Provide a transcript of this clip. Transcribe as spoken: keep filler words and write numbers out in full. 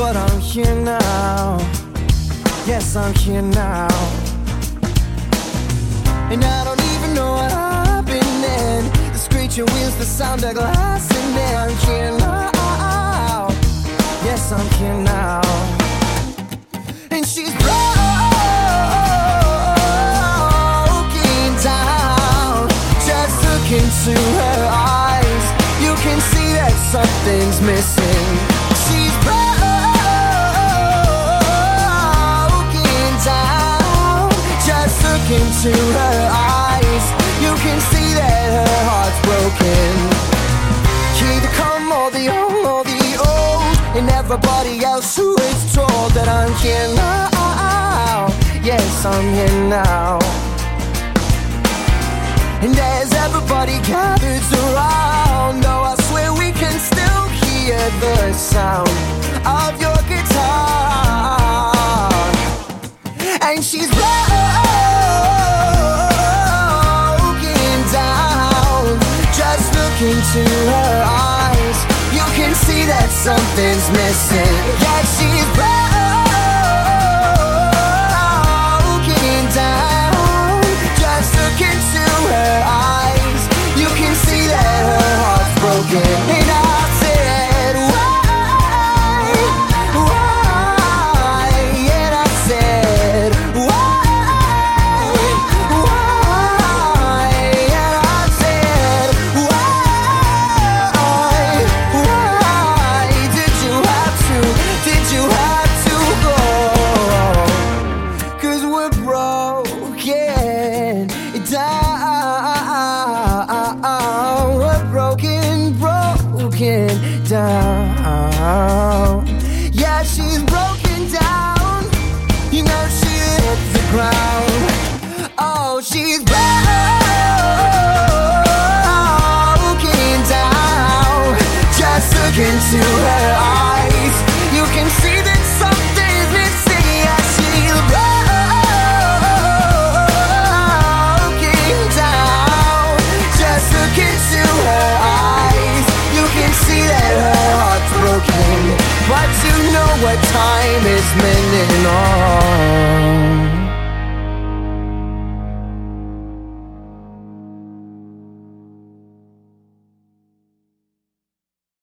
but I'm here now. Yes, I'm here now. And I don't even know what happened then. The screeching wheels, the sound of glass, and then I'm here now. Yes, I'm here now. And she's broken down. Just look into her eyes, you can see that something's missing. She's broken down. Just look into her eyes, you can see that her heart's broken. Either come or the young or the old, and everybody else who is told that I'm here now. Yes, I'm here now. And as everybody gathers around, oh, I swear we can still hear the sound of your guitar. And she's broken down. Just look into her eyes, you can see that something's missing. Yeah, she's broken down. Just look into her eyes, you can see that her heart's broken. And I said, why, why? And I said, why, why? And I said, why, why? Did you have to, did you have to go? 'Cause we're broken down. We're broken, broken down. Yeah, she's broken down. You know she hit the ground. Oh, she's broken down. Just look into her eyes, you can see that something's missing. Yeah, she's broken down. Just look into her eyes, you can see that her heart's broken. But you know what time is mending on.